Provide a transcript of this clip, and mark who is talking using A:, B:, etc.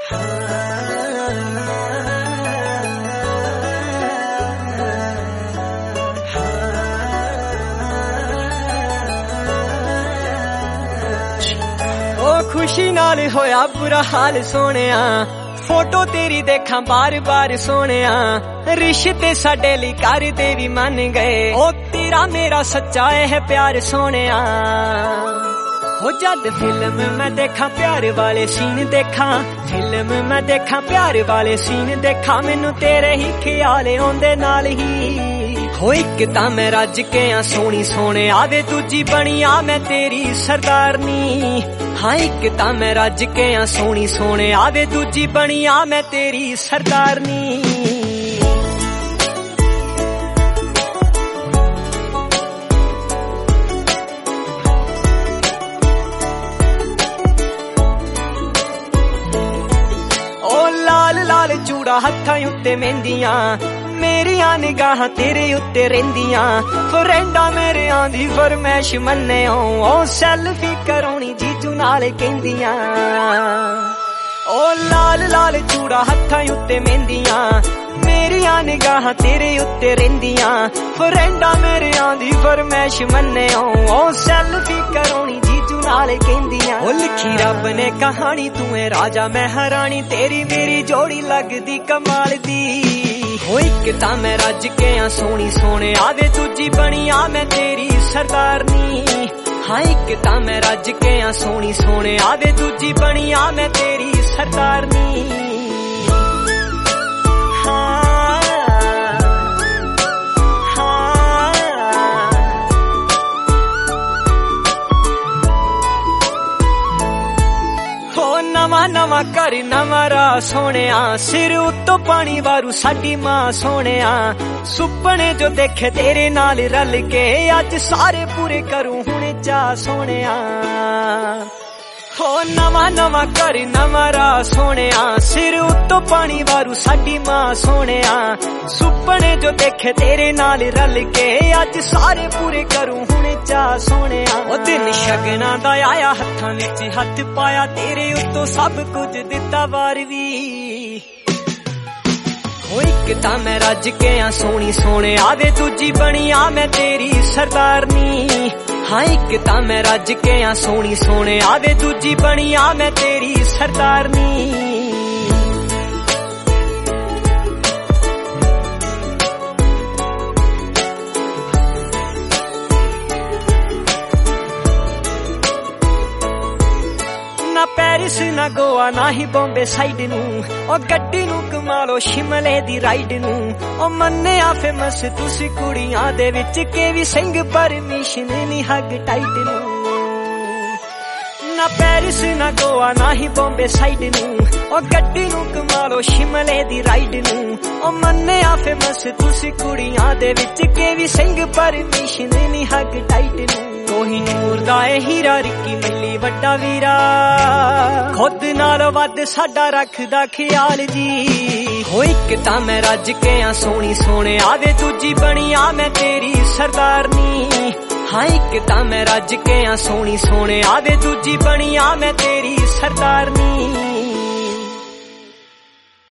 A: खुशी नाल होया बुरा हाल सोनिया, फोटो तेरी देखा बार बार सोनिया, रिश्ते साडे लई करदे भी मन गए, ओ तेरा मेरा सच्चा है प्यार सोनिया। हो जद फिल्म मैं देखा प्यार वाले सीन देखा, फिल्म मैं देखा प्यार वाले सीन देखा, मैनू तेरे ही ख्याल आउंदे नाल ही। हो इक तां मैं रज के आ सोनी सोने आवे, दूजी बनी आ मैं तेरी सरदारनी। हाँ इक तां मैं रज के आ सोनी सोने आवे, दूजी बनी आ मैं तेरी सरदारनी। लाल चूड़ा हत्थां उत्ते मेहंदियां, मेरियां निगाहां तेरे उत्ते रहिंदियां, फ्रेंडा मेरे आंदी फरमैश मन्ने ओ सैल्फी कराउणी जीजू नाल कहंदियां। ओ लाल लाल चूड़ा हत्थां उत्ते मेहंदियां, मेरियां निगाहां तेरे उत्ते रहिंदियां, फ्रेंडा मेरे आंदी फरमैश मन्ने ओ सैल्फी कराउणी जीजू नाल कहंदियां। ओ लिखी रब ने कहानी तू है राजा मैं हरानी, तेरी मेरी जोड़ी लगदी कमाल दी। हो इक तां मैं रज के आ सोनी सोने आवे, दूजी बनी आ मैं तेरी सरदारनी। हाँ इक तां मैं रज के आ सोनी सोने आवे, दूजी बनी आ मैं तेरी सरदारनी। नवा नवा घर नवा राह सोनिया, सिर उत्तों पानी वारू साडी मां सोनिया, सुपने जो देखे तेरे नाल रल के, अज सारे पूरे करूं हुणे चा सोनिया। हो नवा नवा घर नवा राह सोनिया, सिर उत्तों पानी वारू साडी मां सोनिया, सुपने जो देखे तेरे नाल रल के, अज सारे पूरे करूं हुणे चा सोनिया। ओ दिन शगना दा आया हत्थां विच हत्थ पाया, तेरे उत्तों सब कुछ दिता वार वी। हो इक तां मैं रज के आ सोनी सोने आवे, दूजी बनी आ मैं तेरी सरदारनी। हाँ इक तां मैं रज के आ सोनी सोने आवे, दूजी बनी आ मैं तेरी सरदारनी। ना पेरिस ना गोवा ना ही बॉम्बे साइड नू, ओ गड्डी नू कमा लो शिमले दी राइड नू, ओ मन्ने आ फेमस तुसी कुड़ियां दे विच के भी सिंह परमिशन नी हग टाइट नू। ना पेरिस ना गोवा ना ही बॉम्बे साइड नू, ओ गड्डी नू कमा लो शिमले दी राइड नू, ओ मन्ने आ फेमस तुसी कुड़ियां दे विच के भी सिंह परमिशन नी हग टाइट नू। कोहिनूर दा ए हीरा रिक्की मिली वड्डा वीरा, खुद नाल वध साडा रखदा ख्याल जी। हो इक तां मैं रज के आ सोनी सोने आवे, दूजी बनी आ मैं तेरी सरदारनी। हाँ इक तां मैं रज के आ सोनी सोने आवे, दूजी बनी आ मैं तेरी सरदारनी।